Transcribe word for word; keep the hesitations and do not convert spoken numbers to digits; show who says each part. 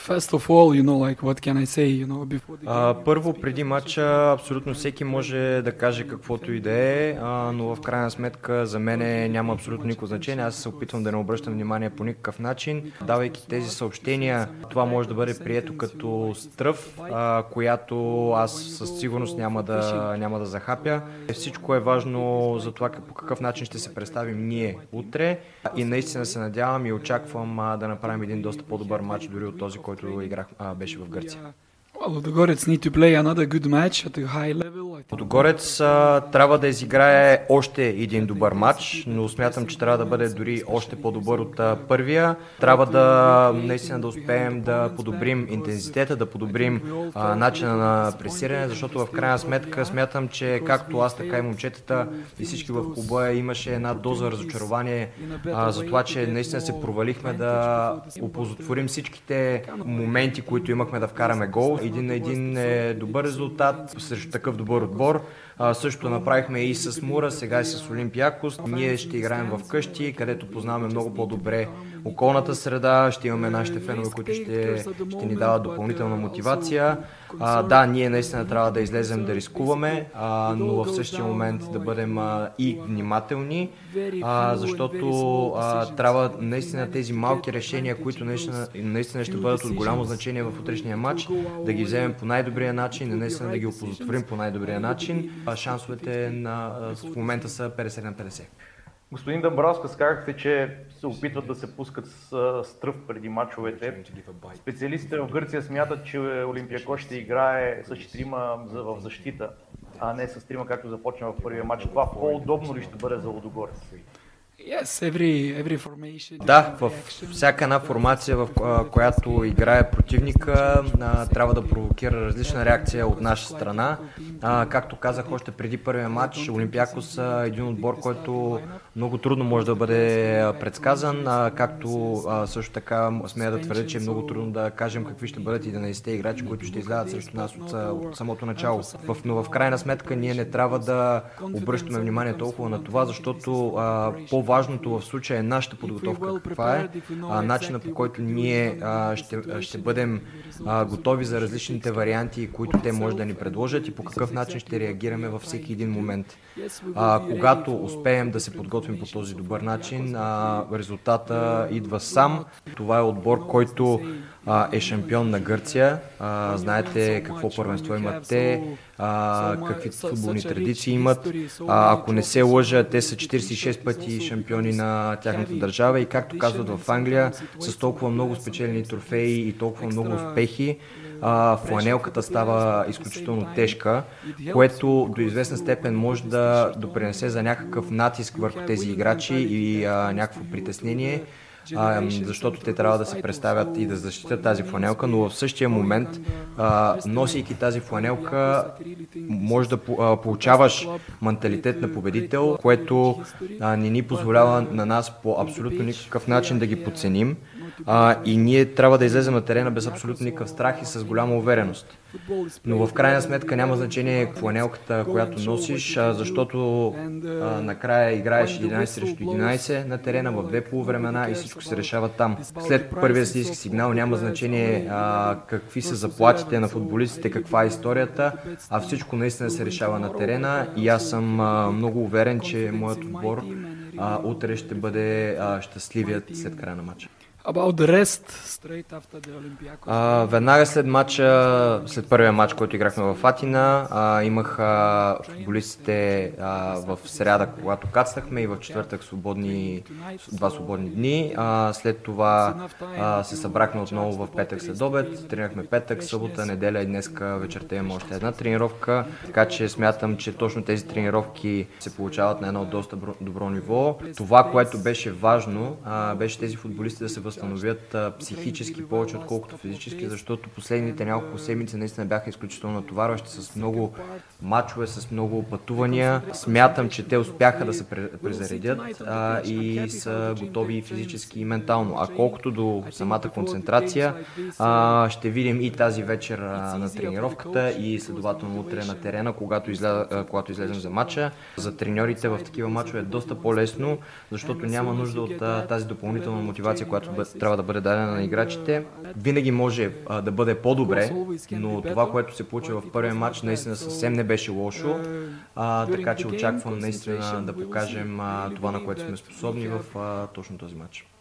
Speaker 1: First of all, you know, like, what can I say, you know, before the
Speaker 2: А,
Speaker 1: game?
Speaker 2: първо, преди матча, абсолютно всеки може да каже каквото и да е, а, но в крайна сметка за мен няма абсолютно никакво значение. Аз се опитвам да не обръщам внимание по никакъв начин. Давайки тези съобщения, това може да бъде прието като стръв, а, която аз със сигурност няма да, няма да захапя. Всичко е важно за това по какъв начин ще се представим ние утре и наистина се надявам и очаквам а, да направим един доста по-добър матч дори от този, който играх, а, беше в Гърция.
Speaker 1: Well, Ludogorets need to play another good match at a high level. I think.
Speaker 2: Лудогорец а, трябва да изиграе още един добър матч, но смятам, че трябва да бъде дори още по-добър от а, първия. Трябва да наистина да успеем да подобрим интензитета, да подобрим а, начина на пресиране, защото в крайна сметка смятам, че както аз, така и момчетата и всички в клуба имаше една доза разочарование а, за това, че наистина се провалихме да оползотворим всичките моменти, които имахме да вкараме гол. Един на един е добър резултат срещу такъв добър отбор. А, също направихме и с Мура, сега и с Олимпиакос. Ние ще играем в къщи, където познаваме много по-добре околната среда, ще имаме нашите фенове, които ще, ще ни дават допълнителна мотивация. А, да, ние наистина трябва да излезем да рискуваме, а, но в същия момент да бъдем а, и внимателни, а, защото а, трябва наистина тези малки решения, които наистина, наистина ще бъдат от голямо значение в утрешния матч, да ги вземем по най-добрия начин и наистина да ги оползотворим по най-добрия начин. А, шансовете на, в момента са петдесет на петдесет.
Speaker 3: Господин Дамбраускас, казахте, че се опитват да се пускат с стръв преди мачовете. Специалистите в Гърция смятат, че Олимпиакос ще играе с четирима в защита, а не с трима, както започна в първия матч. Това по-удобно ли ще бъде за Лудогорец?
Speaker 1: Yes, every, every formation.
Speaker 2: Да, в всяка една формация, в която играе противника, трябва да провокира различна реакция от наша страна. Както казах още преди първия матч, Олимпиакос е един отбор, който много трудно може да бъде предсказан, както също така смея да твърдя, че е много трудно да кажем какви ще бъдат единайсетте играчи, които ще излязат срещу нас от, от самото начало. Но в крайна сметка ние не трябва да обръщаме внимание толкова на това, защото по важното в случая е нашата подготовка. Каква е а, начина, по който ние а, ще, ще бъдем а, готови за различните варианти, които те може да ни предложат и по какъв начин ще реагираме във всеки един момент. А, когато успеем да се подготвим по този добър начин, а, резултата идва сам. Това е отбор, който а, е шампион на Гърция. А, знаете какво първенство имат те, а, какви футболни традиции имат. А, ако не се лъжа, те са четирийсет и шест пъти шампиони на тяхната държава и както казват в Англия, с толкова много спечелени трофеи и толкова много успехи, а, фланелката става изключително тежка, което до известна степен може да допринесе за някакъв натиск върху тези играчи и а, някакво притеснение. А, защото те трябва да се представят и да защитят тази фланелка, но в същия момент, а, носейки тази фланелка, може да а, получаваш менталитет на победител, което а, не ни позволява на нас по абсолютно никакъв начин да ги подценим. А, и ние трябва да излезем на терена без абсолютно никакъв страх и с голяма увереност. Но в крайна сметка няма значение фланелката, която носиш, а, защото а, накрая играеш единайсет срещу единайсет на терена в две полувремена и всичко се решава там. След първия съдийски сигнал няма значение а, какви са заплатите на футболистите, каква е историята, а всичко наистина се решава на терена и аз съм а, много уверен, че моят отбор а, утре ще бъде а, щастливият след края на матча.
Speaker 1: About the rest, straight after the Olympiacos.
Speaker 2: А, веднага след матча, след първия матч, който играхме в Атина, а, имах а, футболистите а, в сряда, когато кацнахме и в четвъртък свободни, два свободни дни. А, след това а, се събрахме отново в петък след обед, тренирахме петък, събота, неделя и днеска вечерта имаме още една тренировка, така че смятам, че точно тези тренировки се получават на едно доста добро ниво. Това, което беше важно, а, беше тези футболисти да се възстановят а, психически повече, отколкото физически, защото последните няколко седмици наистина бяха изключително натоварващи с много мачове, с много пътувания. Смятам, че те успяха да се презаредят а, и са готови физически и ментално. А колкото до самата концентрация, а, ще видим и тази вечер а, на тренировката и следователно утре на терена, когато, изля... а, когато излезем за матча. За треньорите в такива мачове е доста по-лесно, защото няма нужда от а, тази допълнителна мотивация, която бъ- трябва да бъде дадена на играчите. Винаги може а, да бъде по-добре, но това, което се получи в първия матч, наистина съвсем не беше лошо, а, така че очаквам наистина да покажем а, това, на което сме способни в а, точно този матч.